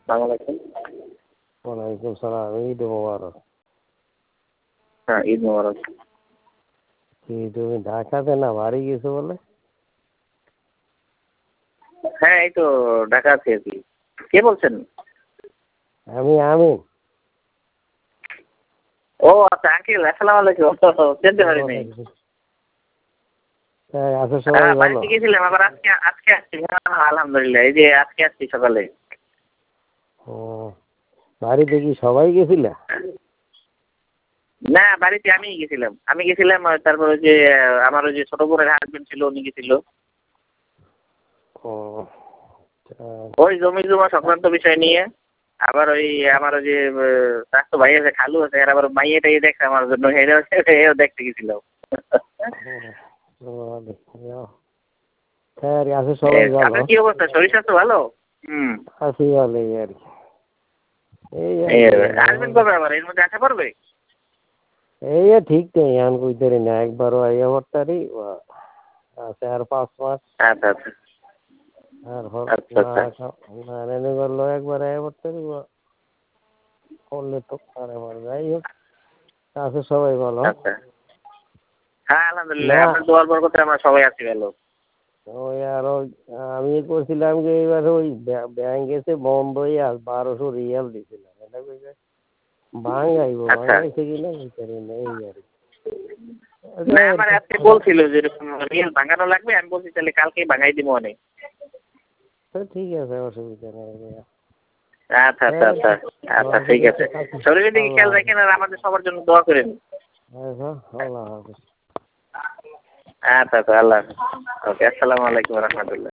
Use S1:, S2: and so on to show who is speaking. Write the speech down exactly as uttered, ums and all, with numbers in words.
S1: আসসালামু আলাইকুম।
S2: ওয়ালাইকুম সালাম। ঈদ মোবারক।
S1: হ্যাঁ, ঈদ মোবারক।
S2: কি তুমি ঢাকাতে না বাড়ি গেছো বলে?
S1: হ্যাঁ, এই তো ঢাকা আছি আর কি। কে বলছেন?
S2: আমি আমিন।
S1: ও আচ্ছা, আঙ্কেল আসসালামু আলাইকুম। চিনতে পারিনি।
S2: হ্যাঁ, আছে সবাই
S1: হ্যাঁ,
S2: ভালো?
S1: বাড়িতে গেছিলাম, আবার আজকে আজকে আসছি। হ্যাঁ, আলহামদুলিল্লাহ, এই যে আজকে আসছি সকালে।
S2: ও, বাড়িতে কি সবাই গেছিলা?
S1: না, বাড়িতে আমি গেছিলাম আমি গেছিলাম আর তারপর ওই যে আহ, আমার ওই যে ছোট বোনের হাজবেন্ড ছিল, উনি গেছিল।
S2: ও, তা
S1: ওই জমি জমা সংক্রান্ত বিষয় নিয়ে। আবার ওই আমার ওই যে স্বাস্থ্য ভাই আছে, খালু আছে, আর আবার মাইয়ে টাইয়ে দেখছে আমার জন্য, এরাও এও দেখতে গেছিল।
S2: ও, ভালো। হ্যাঁ, রে, আছে সবাই ভালো?
S1: আপনার কি অবস্থা, শরীর স্বাস্থ্য ভালো? হুম।
S2: আছি ভালো এই আর কি। এই আর
S1: এই
S2: কি
S1: আসবেন কবে আবার, এর মধ্যে আসা পড়বে?
S2: এই আর ঠিক নেই, আমি কইতে পারি না, একবারও আইয়া পড়তারি আছে আর পাঁচ মাস।
S1: আচ্ছা আচ্ছা
S2: আর হল
S1: আচ্ছা
S2: না
S1: আচ্ছা
S2: না রেনে করলো একবার আইয়া পড়তারি করলে তো আর আমার যাই হোক, আছে সবাই ভালো?
S1: আচ্ছা। হ্যাঁ, আলহামদুলিল্লাহ,
S2: না,
S1: আপনার দোয়ার বরকতে আমরা সবাই আছি ভালো।
S2: ওই আরো আমি করছিলাম যে এইবার ওই ব্যাংক এসে বন্ধই আর বারোশো রিয়াল দিছিলাম, এটা কইছে ভাঙাইবো,
S1: আচ্ছা।
S2: ভাঙাইছে কিনা বুঝতে পারি না এই আর কি।
S1: না, আমার আজকে বলছিল যে এরকম রিয়েল ভাঙানো লাগবে, আমি বলছি তাহলে কালকেই ভাঙাই দিব অনেক।
S2: তো ঠিক আছে, অসুবিধা নেই।
S1: আচ্ছা আচ্ছা আচ্ছা আচ্ছা ঠিক আছে। শরীরের দিকে খেয়াল রাখেন আর আমাদের সবার জন্য দোয়া করেন।
S2: আল্লাহ হাফেজ।
S1: আচ্ছা আচ্ছা, আল্লাহ হাফেজ। ওকে, আসসালামু আলাইকুম রহমতুল্লাহ।